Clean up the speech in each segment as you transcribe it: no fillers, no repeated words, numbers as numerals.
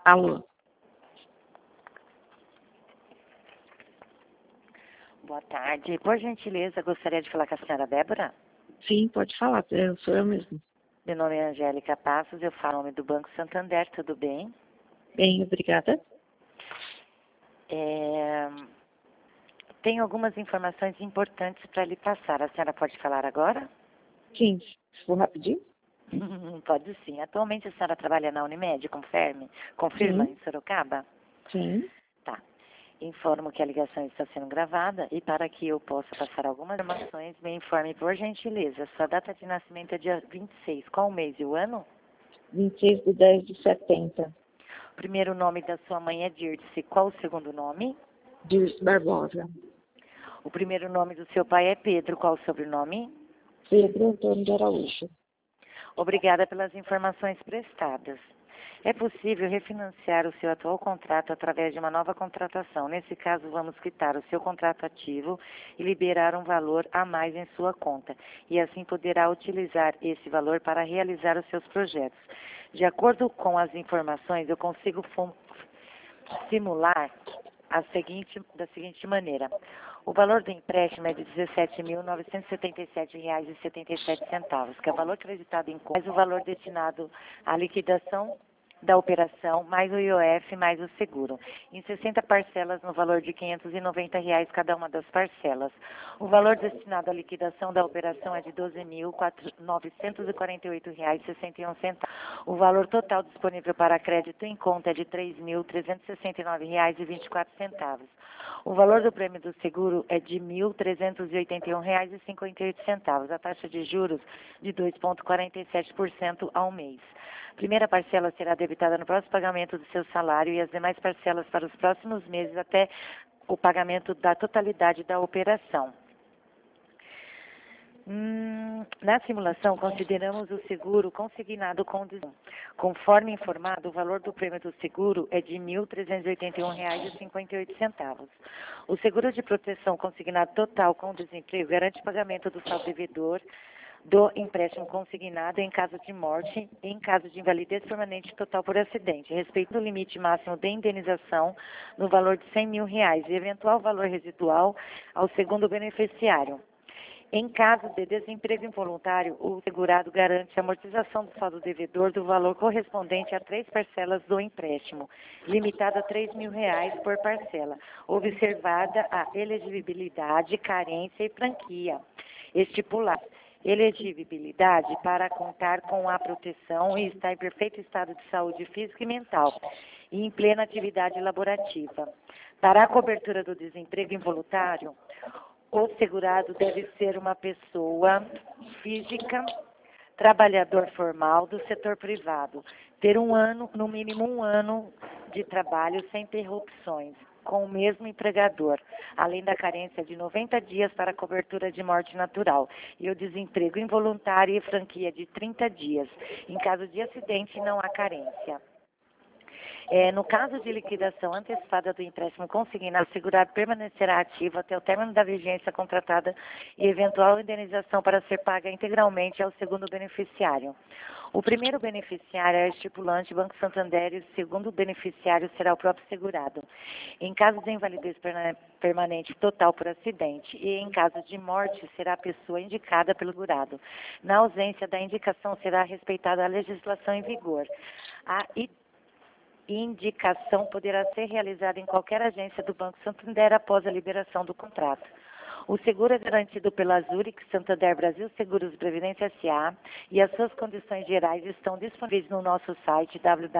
Alô? Boa tarde. Por gentileza, gostaria de falar com a senhora Débora? Sim, pode falar, sou eu mesmo. Meu nome é Angélica Passos, eu falo em nome do Banco Santander, tudo bem? Bem, obrigada. Tenho algumas informações importantes para lhe passar. A senhora pode falar agora? Sim, se for rapidinho? Pode sim. Atualmente a senhora trabalha na Unimed, confirma Sim. em Sorocaba? Sim. Tá. Informo que a ligação está sendo gravada e para que eu possa passar algumas informações, me informe por gentileza. Sua data de nascimento é dia 26. Qual o mês e o ano? 26/10/70. O primeiro nome da sua mãe é Dirce. Qual o segundo nome? Dirce Barbosa. O primeiro nome do seu pai é Pedro. Qual o sobrenome? Pedro Antônio de Araújo. Obrigada pelas informações prestadas. É possível refinanciar o seu atual contrato através de uma nova contratação. Nesse caso, vamos quitar o seu contrato ativo e liberar um valor a mais em sua conta. E assim poderá utilizar esse valor para realizar os seus projetos. De acordo com as informações, eu consigo simular da seguinte maneira. O valor do empréstimo é de R$ 17.977,77, que é o valor acreditado em conta, mais o valor destinado à liquidação da operação, mais o IOF, mais o seguro, em 60 parcelas no valor de R$ 590 cada uma das parcelas. O valor destinado à liquidação da operação é de R$ 12.948,61. O valor total disponível para crédito em conta é de R$ 3.369,24. O valor do prêmio do seguro é de R$ 1.381,58. A taxa de juros de 2,47% ao mês. A primeira parcela será debitada no próximo pagamento do seu salário e as demais parcelas para os próximos meses até o pagamento da totalidade da operação. Na simulação, consideramos o seguro consignado com desconto. Conforme informado, o valor do prêmio do seguro é de R$ 1.381,58. O seguro de proteção consignado total com desemprego garante o pagamento do saldo devedor do empréstimo consignado em caso de morte e em caso de invalidez permanente total por acidente, respeitando o limite máximo de indenização no valor de R$ 100 mil e eventual valor residual ao segundo beneficiário. Em caso de desemprego involuntário, o segurado garante a amortização do saldo devedor do valor correspondente a 3 parcelas do empréstimo, limitado a R$ 3 mil por parcela, observada a elegibilidade, carência e franquia. Estipular elegibilidade para contar com a proteção e estar em perfeito estado de saúde física e mental e em plena atividade laborativa. Para a cobertura do desemprego involuntário, o segurado deve ser uma pessoa física, trabalhador formal do setor privado, ter no mínimo um ano de trabalho sem interrupções, com o mesmo empregador, além da carência de 90 dias para a cobertura de morte natural e o desemprego involuntário e franquia de 30 dias. Em caso de acidente, não há carência. No caso de liquidação antecipada do empréstimo consignado, o segurado permanecerá ativo até o término da vigência contratada e eventual indenização para ser paga integralmente ao segundo beneficiário. O primeiro beneficiário é o estipulante Banco Santander e o segundo beneficiário será o próprio segurado. Em caso de invalidez permanente total por acidente e em caso de morte, será a pessoa indicada pelo segurado. Na ausência da indicação, será respeitada a legislação em vigor. A indicação poderá ser realizada em qualquer agência do Banco Santander após a liberação do contrato. O seguro é garantido pela Zurich Santander Brasil Seguros Previdência S.A. e as suas condições gerais estão disponíveis no nosso site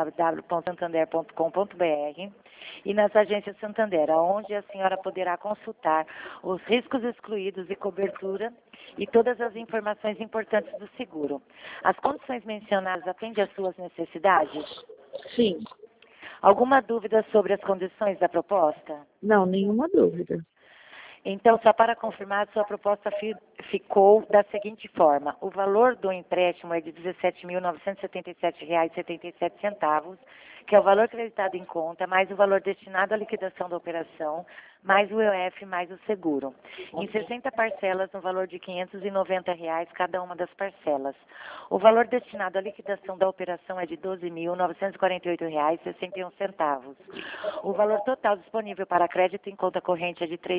www.santander.com.br e nas agências Santander, onde a senhora poderá consultar os riscos excluídos e cobertura e todas as informações importantes do seguro. As condições mencionadas atendem às suas necessidades? Sim. Alguma dúvida sobre as condições da proposta? Não, nenhuma dúvida. Então, só para confirmar, sua proposta ficou da seguinte forma. O valor do empréstimo é de R$ 17.977,77, que é o valor creditado em conta, mais o valor destinado à liquidação da operação, mais o EOF, mais o seguro. Em 60 parcelas, no valor de R$ 590 cada uma das parcelas. O valor destinado à liquidação da operação é de R$ 12.948,61. O valor total disponível para crédito em conta corrente é de R$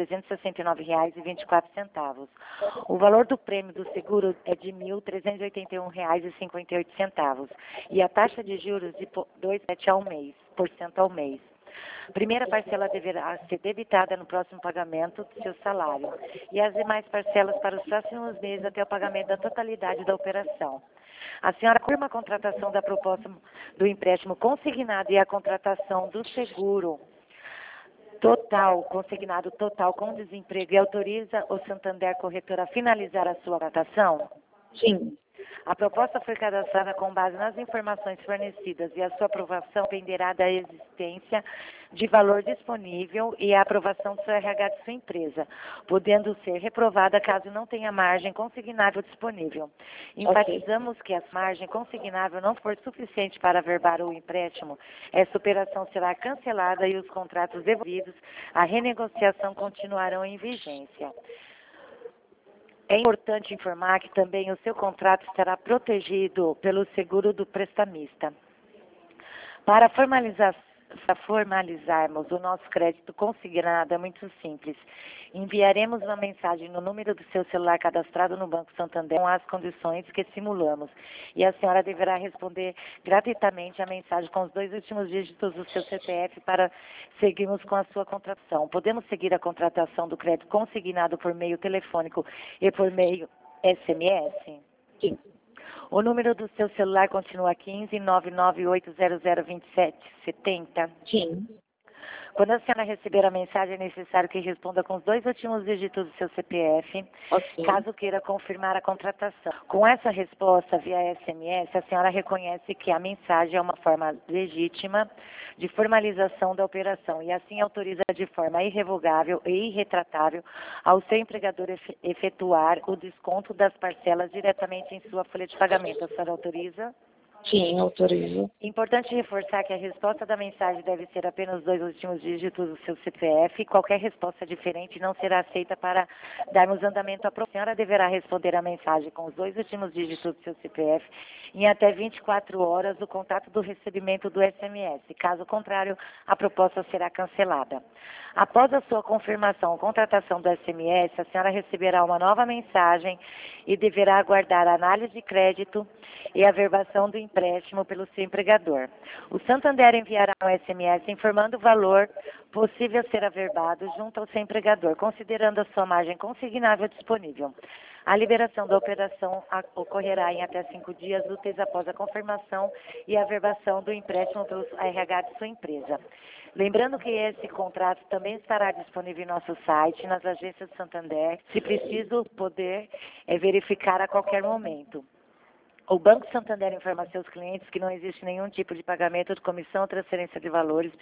3.369,24. O valor do prêmio do seguro é de R$ 1.381,58. E a taxa de juros de 2,7% ao mês. Primeira parcela deverá ser debitada no próximo pagamento do seu salário e as demais parcelas para os próximos meses até o pagamento da totalidade da operação. A senhora confirma a contratação da proposta do empréstimo consignado e a contratação do seguro total, consignado total com desemprego e autoriza o Santander Corretora a finalizar a sua contratação? Sim. A proposta foi cadastrada com base nas informações fornecidas e a sua aprovação dependerá da existência de valor disponível e a aprovação do seu RH de sua empresa, podendo ser reprovada caso não tenha margem consignável disponível. Enfatizamos que a margem consignável não for suficiente para averbar o empréstimo, essa operação será cancelada e os contratos devolvidos à renegociação continuarão em vigência. É importante informar que também o seu contrato estará protegido pelo seguro do prestamista. Para formalizarmos o nosso crédito consignado é muito simples. Enviaremos uma mensagem no número do seu celular cadastrado no Banco Santander com as condições que simulamos. E a senhora deverá responder gratuitamente a mensagem com os 2 últimos dígitos do seu CPF para seguirmos com a sua contratação. Podemos seguir a contratação do crédito consignado por meio telefônico e por meio SMS? Sim. O número do seu celular continua 15 998002770? Sim. Quando a senhora receber a mensagem, é necessário que responda com os 2 últimos dígitos do seu CPF, caso queira confirmar a contratação. Com essa resposta via SMS, a senhora reconhece que a mensagem é uma forma legítima de formalização da operação e assim autoriza de forma irrevogável e irretratável ao seu empregador efetuar o desconto das parcelas diretamente em sua folha de pagamento. A senhora autoriza? Sim, autorizo. Importante reforçar que a resposta da mensagem deve ser apenas os 2 últimos dígitos do seu CPF. Qualquer resposta diferente não será aceita para darmos andamento à proposta. A senhora deverá responder a mensagem com os 2 últimos dígitos do seu CPF em até 24 horas do contato do recebimento do SMS. Caso contrário, a proposta será cancelada. Após a sua confirmação ou contratação do SMS, a senhora receberá uma nova mensagem e deverá aguardar a análise de crédito e a averbação do empréstimo pelo seu empregador. O Santander enviará um SMS informando o valor possível ser averbado junto ao seu empregador, considerando a sua margem consignável disponível. A liberação da operação ocorrerá em até 5 dias úteis após a confirmação e averbação do empréstimo pelo RH de sua empresa. Lembrando que esse contrato também estará disponível em nosso site, nas agências do Santander, se preciso poder verificar a qualquer momento. O Banco Santander informa a seus clientes que não existe nenhum tipo de pagamento de comissão ou transferência de valores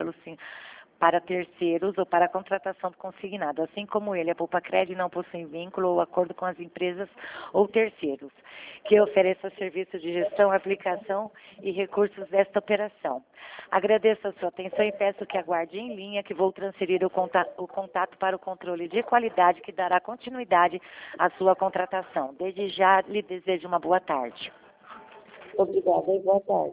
para terceiros ou para a contratação do consignado. Assim como ele, a Poupa Cred não possui vínculo ou acordo com as empresas ou terceiros que ofereçam serviço de gestão, aplicação e recursos desta operação. Agradeço a sua atenção e peço que aguarde em linha que vou transferir o contato para o controle de qualidade que dará continuidade à sua contratação. Desde já lhe desejo uma boa tarde. Obrigada e boa tarde.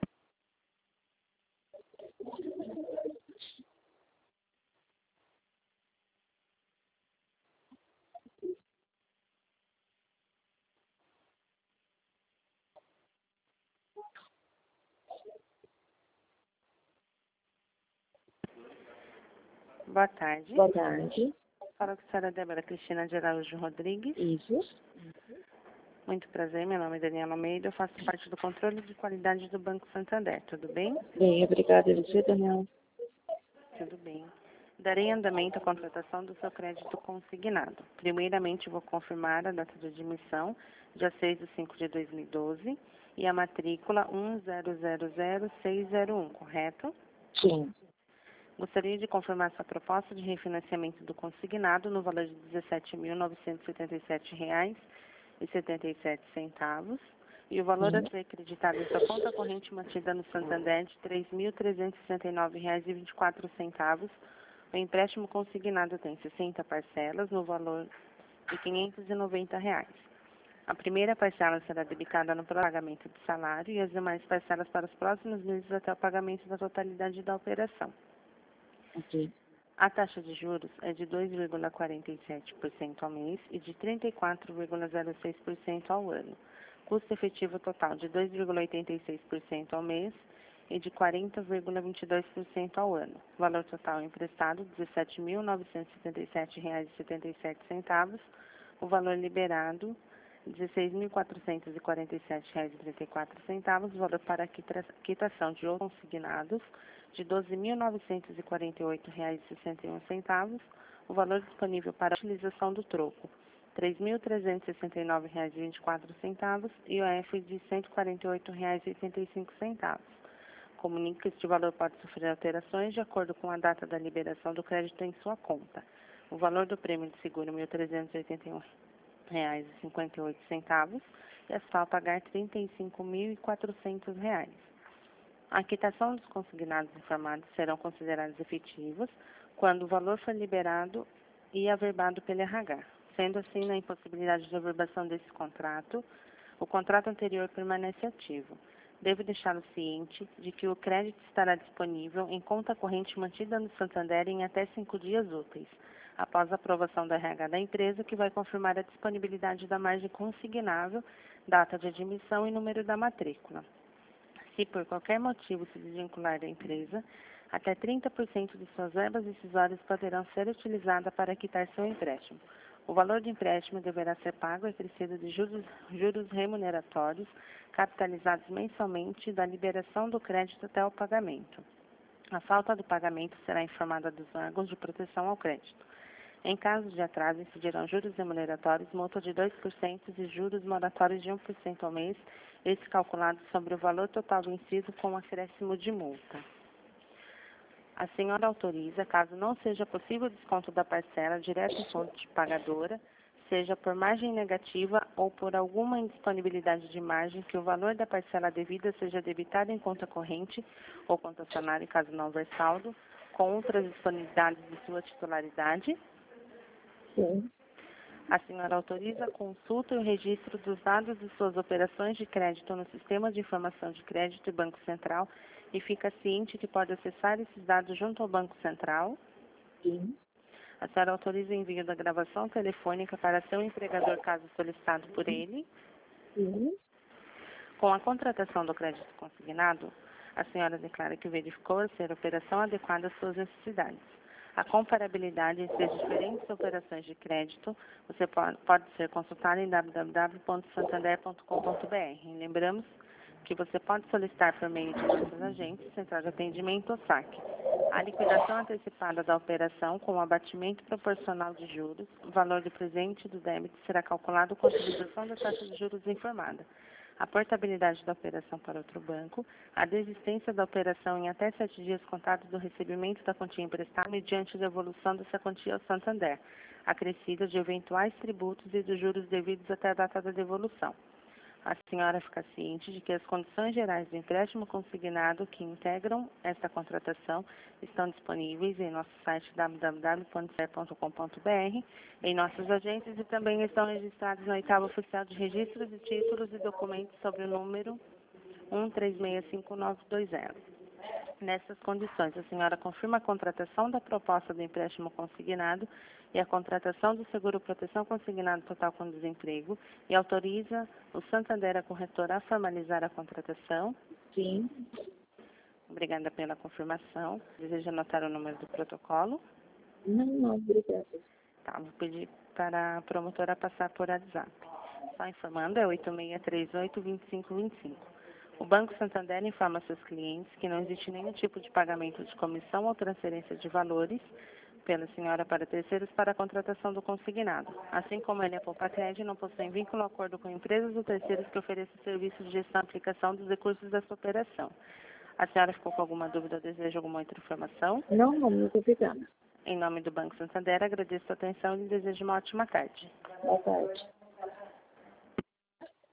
Boa tarde. Boa tarde. Fala com a senhora Débora Cristina de Araújo Rodrigues. Isso. Muito prazer, meu nome é Daniela Almeida, eu faço parte do controle de qualidade do Banco Santander, tudo bem? Bem, obrigada. E você, Daniela? Tudo bem. Darei andamento à contratação do seu crédito consignado. Primeiramente, vou confirmar a data de admissão, dia 6/5/2012, e a matrícula 1000601, correto? Sim. Gostaria de confirmar sua proposta de refinanciamento do consignado no valor de R$ 17.977,77 e o valor a Sim. ser acreditado em sua conta corrente mantida no Santander de R$ 3.369,24. O empréstimo consignado tem 60 parcelas no valor de R$ 590. A primeira parcela será debitada no pagamento do salário e as demais parcelas para os próximos meses até o pagamento da totalidade da operação. Ok. A taxa de juros é de 2,47% ao mês e de 34,06% ao ano. Custo efetivo total de 2,86% ao mês e de 40,22% ao ano. Valor total emprestado, R$ 17.977,77. O valor liberado, R$ 16.447,34. Valor para quitação de outros consignados, de R$ 12.948,61. O valor disponível para a utilização do troco, R$ 3.369,24 e o F de R$ 148,85. Comunica que este valor pode sofrer alterações de acordo com a data da liberação do crédito em sua conta. O valor do prêmio de seguro R$ 1.381,58 e a só pagar R$ 35.400. A quitação dos consignados informados serão considerados efetivos quando o valor for liberado e averbado pelo RH. Sendo assim, na impossibilidade de averbação desse contrato, o contrato anterior permanece ativo. Devo deixá-lo ciente de que o crédito estará disponível em conta corrente mantida no Santander em até 5 dias úteis, após a aprovação da RH da empresa, que vai confirmar a disponibilidade da margem consignável, data de admissão e número da matrícula. Se por qualquer motivo se desvincular da empresa, até 30% de suas verbas decisórias poderão ser utilizadas para quitar seu empréstimo. O valor do empréstimo deverá ser pago acrescido de juros remuneratórios, capitalizados mensalmente da liberação do crédito até o pagamento. A falta do pagamento será informada dos órgãos de proteção ao crédito. Em caso de atraso, incidirão juros remuneratórios, multa de 2% e juros moratórios de 1% ao mês, esse calculado sobre o valor total do inciso com acréscimo de multa. A senhora autoriza, caso não seja possível o desconto da parcela direto em fonte pagadora, seja por margem negativa ou por alguma indisponibilidade de margem, que o valor da parcela devida seja debitado em conta corrente ou conta salário, caso não houver saldo, com outras disponibilidades de sua titularidade. Sim. A senhora autoriza a consulta e o registro dos dados de suas operações de crédito no Sistema de Informação de Crédito e Banco Central e fica ciente que pode acessar esses dados junto ao Banco Central. Sim. A senhora autoriza o envio da gravação telefônica para seu empregador, caso solicitado por ele. Sim. Com a contratação do crédito consignado, a senhora declara que verificou ser a operação adequada às suas necessidades. A comparabilidade entre as diferentes operações de crédito você pode ser consultada em www.santander.com.br. Lembramos que você pode solicitar por meio de nossos agentes, Central de Atendimento ou SAC, a liquidação antecipada da operação com o abatimento proporcional de juros. O valor do presente do débito será calculado com a utilização da taxa de juros informada. A portabilidade da operação para outro banco, a desistência da operação em até 7 dias contados do recebimento da quantia emprestada mediante devolução dessa quantia ao Santander, acrescida de eventuais tributos e dos juros devidos até a data da devolução. A senhora fica ciente de que as condições gerais do empréstimo consignado que integram esta contratação estão disponíveis em nosso site www.ser.com.br, em nossos agentes e também estão registrados na oitava oficial de registros de títulos e documentos sobre o número 1365920. Nessas condições, a senhora confirma a contratação da proposta do empréstimo consignado e a contratação do seguro proteção consignado total com desemprego e autoriza o Santander, a corretora, a formalizar a contratação. Sim. Obrigada pela confirmação. Deseja anotar o número do protocolo? Não, obrigada. Tá, vou pedir para a promotora passar por WhatsApp. Só informando, é 8638-2525. O Banco Santander informa seus clientes que não existe nenhum tipo de pagamento de comissão ou transferência de valores pela senhora para terceiros para a contratação do consignado. Assim como ele é Poupa-Cred, não possui vínculo ou acordo com empresas ou terceiros que ofereçam serviços de gestão e aplicação dos recursos dessa operação. A senhora ficou com alguma dúvida ou deseja alguma outra informação? Não, muito obrigada. Em nome do Banco Santander, agradeço a atenção e desejo uma ótima tarde. Boa tarde.